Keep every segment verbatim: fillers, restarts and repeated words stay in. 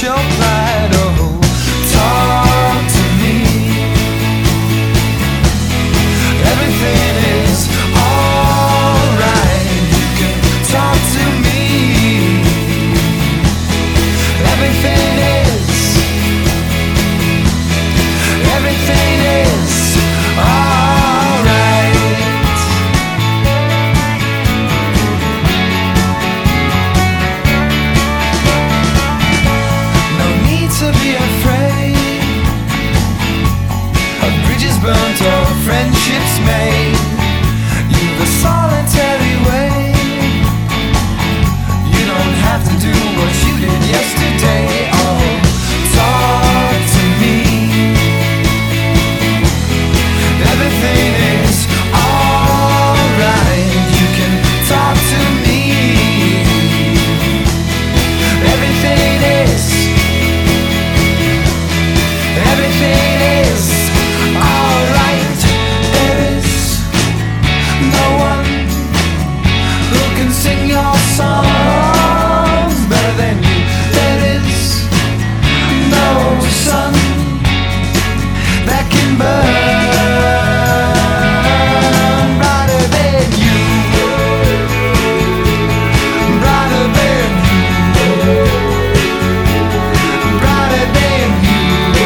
your pride. Oh, talk to me. Everything is alright. You can talk to me. Everything is, everything is alright. No need to be afraid of bridges burnt or friendships made. You've a solitary way. You don't have to do what you did yesterday. Oh, talk to me. Everything is alright. You can talk to me. Everything is, everything is alright. There is no one who can sing your songs better than you. There is no sun that can burn brighter than you, brighter than you, brighter than you,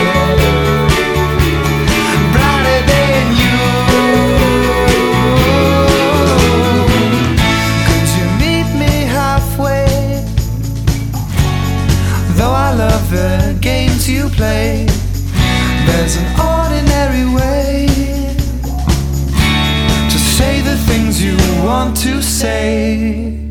brighter than you. Could you meet me halfway? Though I love the games you play, there's an ordinary way to say the things you want to say.